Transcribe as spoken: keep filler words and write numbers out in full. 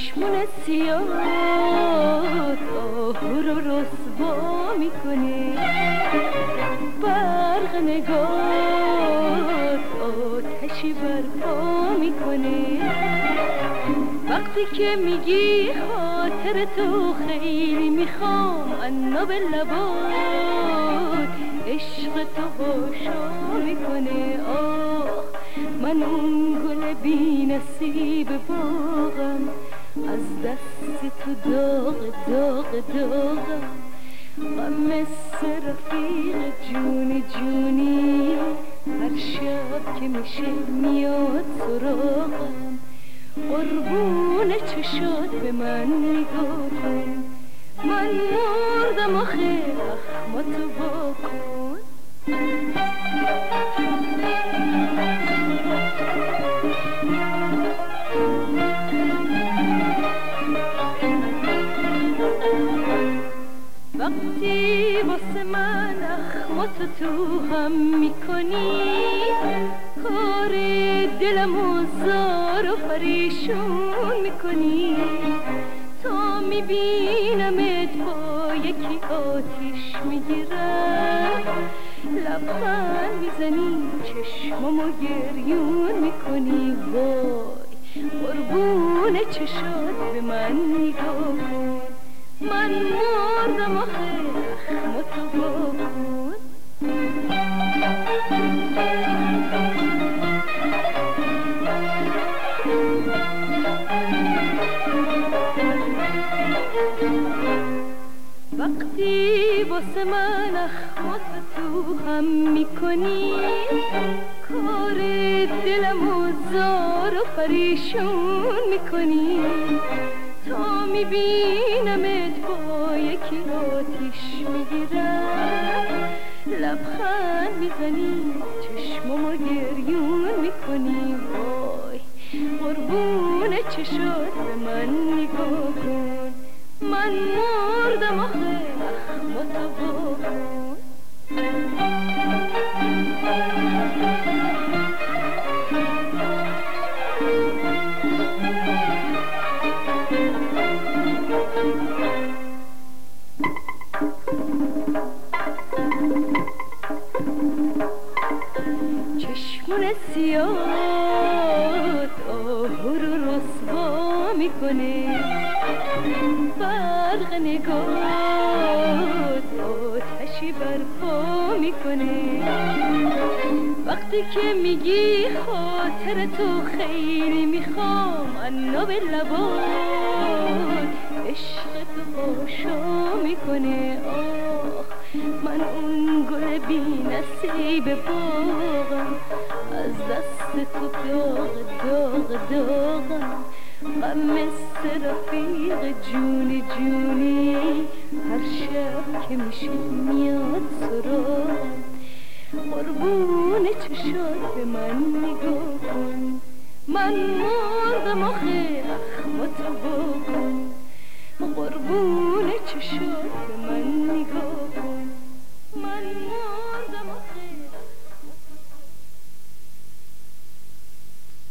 چشمون سیاد آهو رو رسوا میکنه، برق نگات آتشی برپا میکنه. وقتی که میگی خاطر تو خیلی میخوام، انا به لبات عشق تو هاشا میکنه. آه من اون گل بی نصیب باغم، از دست تو داغ داغ داغم. غم مثل رفیق جونی جونی، هر شب که میشه میاد سراغم. قربون چشات به من نگاه کن، من مردم آخه اخماتو با کن. وقتی واسه من اخماتو تو هم میکنی، کار دلمو زار و پریشون میکنی. تا میبینمت با یکی آتیش میگیرم، لبخند میزنی چشمامو گریون میکنی. وای قربون چشات به من نگاه کن، من مردم آخه اخماتو با کن. وقتی واسه من اخماتو تو هم میکنی، کار دلمو زار و پریشون میکنی. تا میبینمت با یکی آتیش میگیرم، لبخند میزنی چشمامو گریون میکنی. وای قربون چشات به من نگاه کن، من مردم آخه اخماتو با کن. چشمون سیاد آهو رو رسوا میکنه، برق نگات آتشی برپا میکنه. وقتی که میگی خاطر تو خیلی میخوام، انا به لبات عشق تو هاشا میکنه. آه من اون گل بی نصیب باغم، از دست تو داغ داغ داغم. غم مثل رفیق جونی جونی، هر شب که میشه میاد سراغم. قربون چشات به من نگاه کن، من مردم آخه اخماتو با کن. قربون چشات